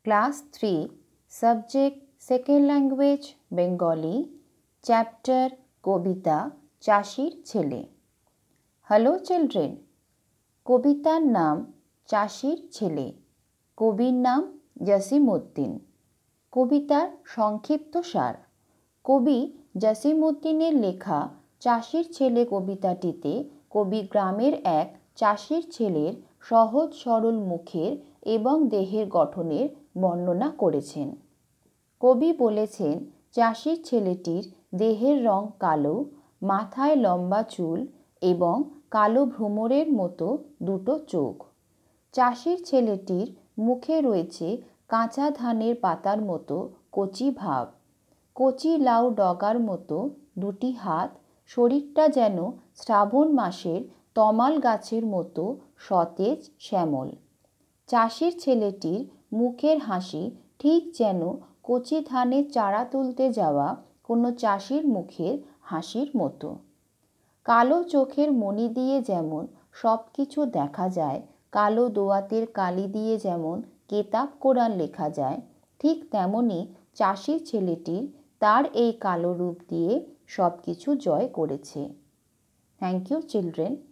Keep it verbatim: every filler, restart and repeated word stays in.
Class three, subject second language Bengali, chapter কবিতা চাষির ছেলে। হ্যালো চিলড্রেন, কবিতার নাম চাষির ছেলে। কবির নাম জসিমউদ্দিন। কবিতার সংক্ষিপ্ত সার। কবি জসিমউদ্দিনের লেখা চাষির ছেলে কবিতাটিতে কবি গ্রামের এক চাষির ছেলের সহজ সরল মুখের এবং দেহের গঠনের বর্ণনা করেছেন। কবি বলেছেন, চাষির ছেলেটির দেহের রং কালো, মাথায় লম্বা চুল এবং কালো ভ্রমরের মতো দুটো চোখ। চাষির ছেলেটির মুখে রয়েছে কাঁচা ধানের পাতার মতো কচি ভাব, কচি লাউ ডগার মতো দুটি হাত, শরীরটা যেন শ্রাবণ মাসের তমাল গাছের মতো সতেজ শ্যামল। চাষির ছেলেটির মুখের হাসি ঠিক যেন কচি ধানের চারা তুলতে যাওয়া কোনো চাষির মুখের হাসির মতো। কালো চোখের মণি দিয়ে যেমন সব কিছু দেখা যায়, কালো দোয়াতের কালি দিয়ে যেমন কেতাব কোরআন লেখা যায়, ঠিক তেমনই চাষির ছেলেটির তার এই কালো রূপ দিয়ে সব কিছু জয় করেছে। Thank you children.